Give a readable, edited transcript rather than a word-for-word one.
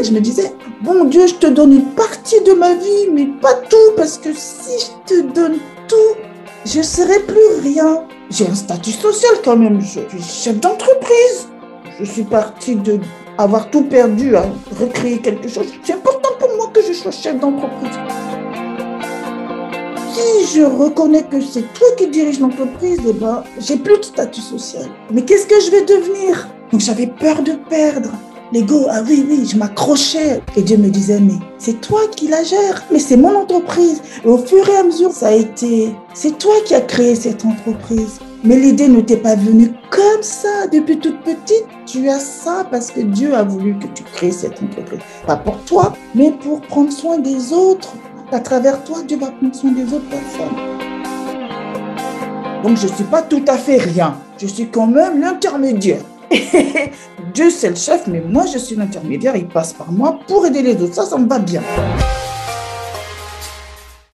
je me disais, bon Dieu, je te donne une partie de ma vie, mais pas tout, parce que si je te donne tout, je ne serai plus rien. J'ai un statut social quand même, je suis chef d'entreprise. Je suis partie d'avoir tout perdu à recréer quelque chose. C'est important pour moi que je sois chef d'entreprise. Si je reconnais que c'est toi qui dirige l'entreprise, eh ben, j'ai plus de statut social. Mais qu'est-ce que je vais devenir? Donc j'avais peur de perdre. L'ego, ah oui, je m'accrochais. Et Dieu me disait, mais c'est toi qui la gères. Mais c'est mon entreprise. Et au fur et à mesure, c'est toi qui as créé cette entreprise. Mais l'idée ne t'est pas venue comme ça depuis toute petite. Tu as ça parce que Dieu a voulu que tu crées cette entreprise. Pas pour toi, mais pour prendre soin des autres. À travers toi, Dieu va prendre soin des autres personnes. Donc, je ne suis pas tout à fait rien. Je suis quand même l'intermédiaire. Dieu, c'est le chef, mais moi, je suis l'intermédiaire. Il passe par moi pour aider les autres. Ça me va bien.